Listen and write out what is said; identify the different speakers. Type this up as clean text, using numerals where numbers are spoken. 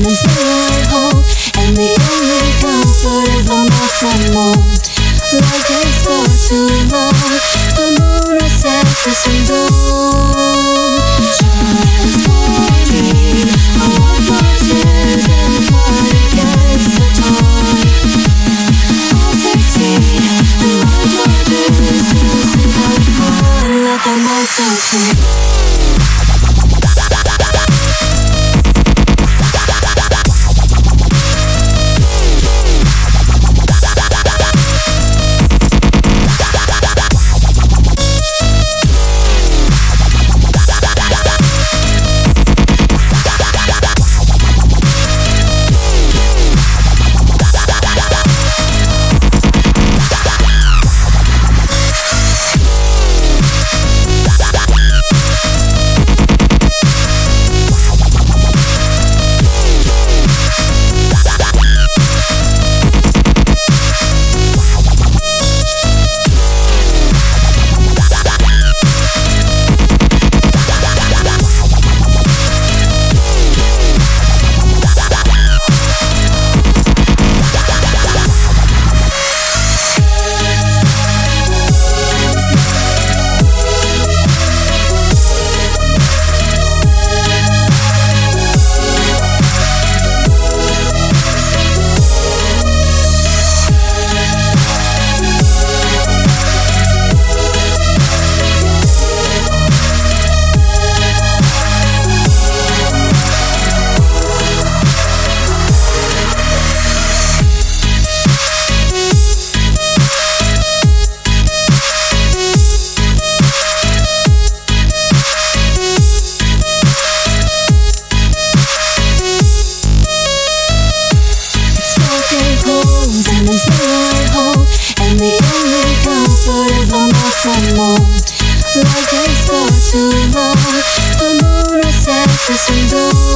Speaker 1: and there's no way home, and the only comfort is the moss and mold. Life is far too long, the moon recesses from dawn. Just for me, I want more tears and the party gets so torn. I'll succeed, and my job is to see how far, let the monster free. And there's no way home, and the only comfort is the moss and mold. Life is far too long, the moon recesses from dawn.